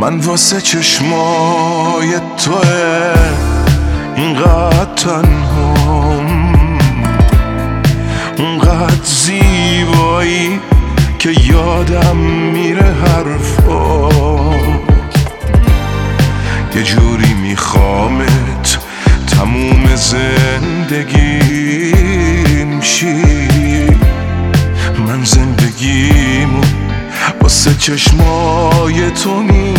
من واسه چشمای توه اینقدر تنهام، اونقدر زیبایی که یادم میره حرفات. یه جوری میخوامت تموم زندگیم شی. من زندگیمو واسه چشمای تو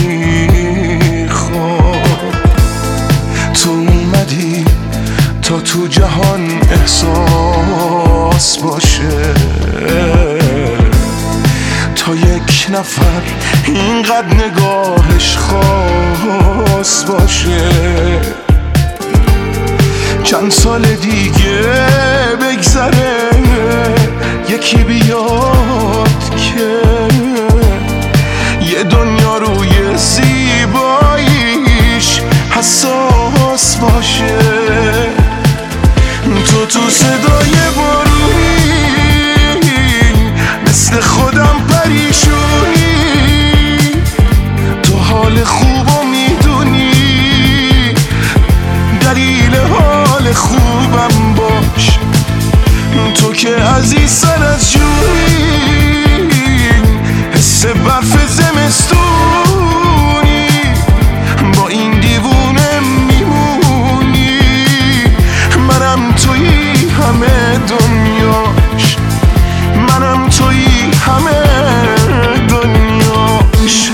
میخوام. تو اومدی تا تو جهان احساس باشه، تا یک نفر اینقدر نگاهش خاص باشه. چند سال دیگه بگذره یکی بیاد که یه دنیا روی زیباییش حساس باشه. تو صدای بارونی مثل خودم پریشونی، تو حال خوبو میدونی، دلیل حال خوبم باش. تو که عزیزتر از جونی، حس برف زمستونی، با این دیوونه میمونی. منم تویی همه دنیاش، منم تویی همه دنیاش.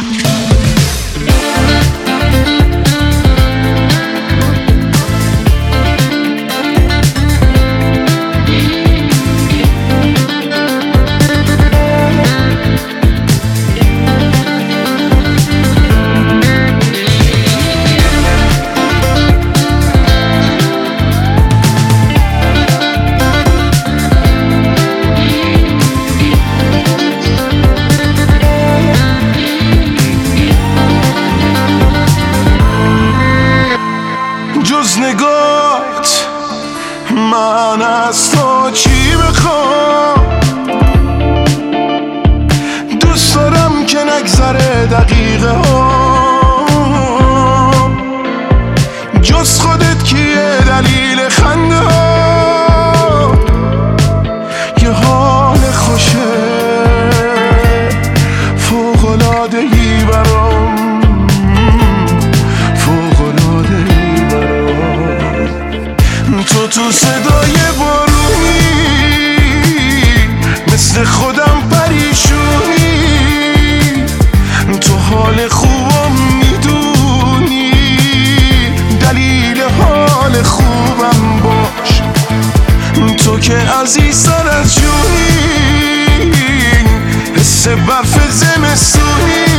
جز نگاهت من از تو چی بخوام؟ دوست دارم که نگذره دقیقه ها، جز خودت کیه دلیل خنده ها؟ یه حال خوشه فوق‌العاده‌ای برام، تو صدای بارونی مثل خودم پریشونی، تو حال خوبم میدونی، دلیل حال خوبم باش. تو که عزیزتر از جونی، حس برف زمستونی،